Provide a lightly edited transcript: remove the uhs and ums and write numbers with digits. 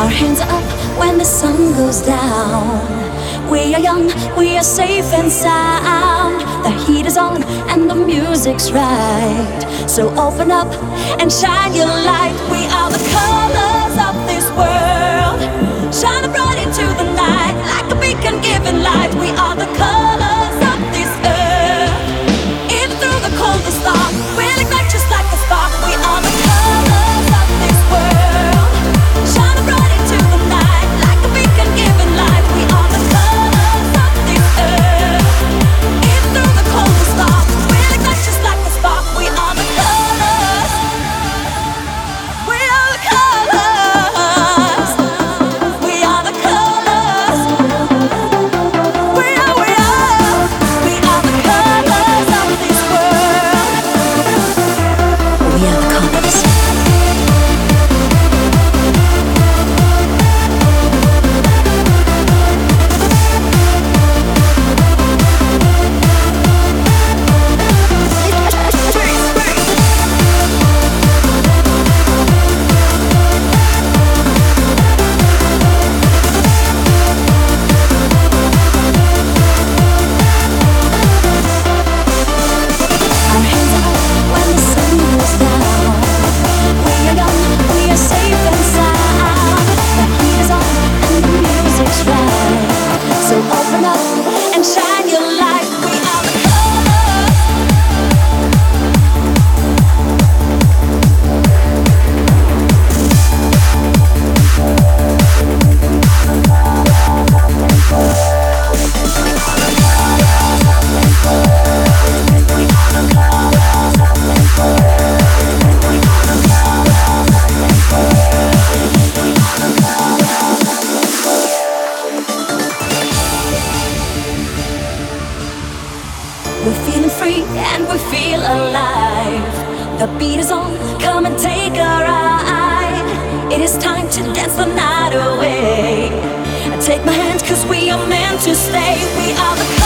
Our hands are up when the sun goes down. We are young, we are safe and sound. The heat is on and the music's right. So open up and shine your light. We are the colors of this world, shining bright into the night like a beacon giving light. We are the colors of this earth. Even through the coldest dark, we'll ignite just like a spark. We are the colors of this world, shining bright into the night like a beacon giving light. We are the colors of this earth. Even through the coldest dark, we'll ignite just like a spark. We are the colors. We are the colors. We are the colors. We are the colors of this world. We are the colors. Our hands are up when the sun goes down. We are young, we are safe and sound. The heat is on and the music's right. So open up and shine your light. We are the colors. We're feeling free and we feel alive. The beat is on, come and take a ride. It is time to dance the night away. Take my hand, 'cause we are meant to stay. We are the